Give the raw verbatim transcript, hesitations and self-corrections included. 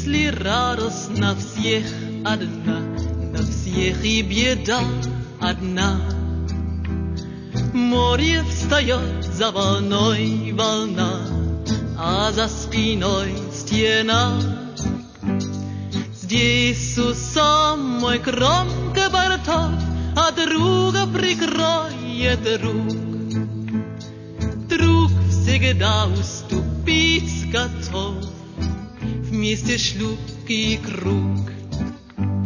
ли радость на всех одна, на всех и беда одна. Море встает за волной волна, а за спиной стена. Здесь у самой кромки бортов, а друга прикроет друг. Друг всегда уступить готов, вместе шлюпки и круг.